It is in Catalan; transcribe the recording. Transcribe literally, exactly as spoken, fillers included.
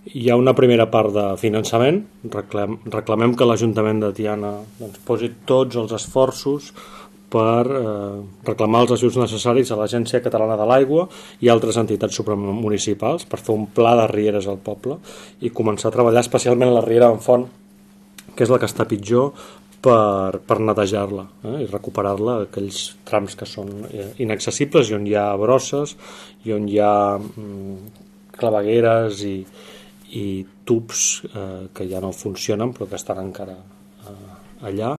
Hi ha una primera part de finançament. Reclam, reclamem que l'Ajuntament de Tiana doncs, posi tots els esforços per eh, reclamar els ajuts necessaris a l'Agència Catalana de l'Aigua i altres entitats supramunicipals per fer un pla de rieres al poble i començar a treballar especialment la riera en Font, que és la que està pitjor, per, per netejar-la eh, i recuperar-la aquells trams que són eh, inaccessibles i on hi ha brosses i on hi ha mm, clavegueres i, i tubs eh, que ja no funcionen però que estan encara eh, allà.